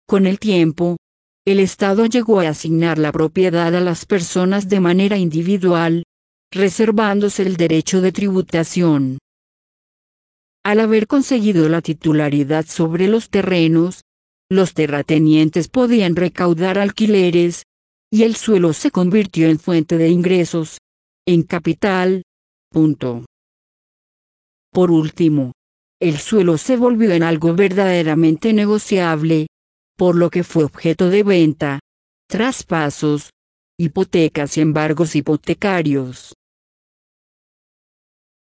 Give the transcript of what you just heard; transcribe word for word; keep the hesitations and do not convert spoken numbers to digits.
Con el tiempo, el Estado llegó a asignar la propiedad a las personas de manera individual, reservándose el derecho de tributación. Al haber conseguido la titularidad sobre los terrenos, los terratenientes podían recaudar alquileres, y el suelo se convirtió en fuente de ingresos, en capital. Punto. Por último, el suelo se volvió en algo verdaderamente negociable, por lo que fue objeto de venta, traspasos, hipotecas y embargos hipotecarios.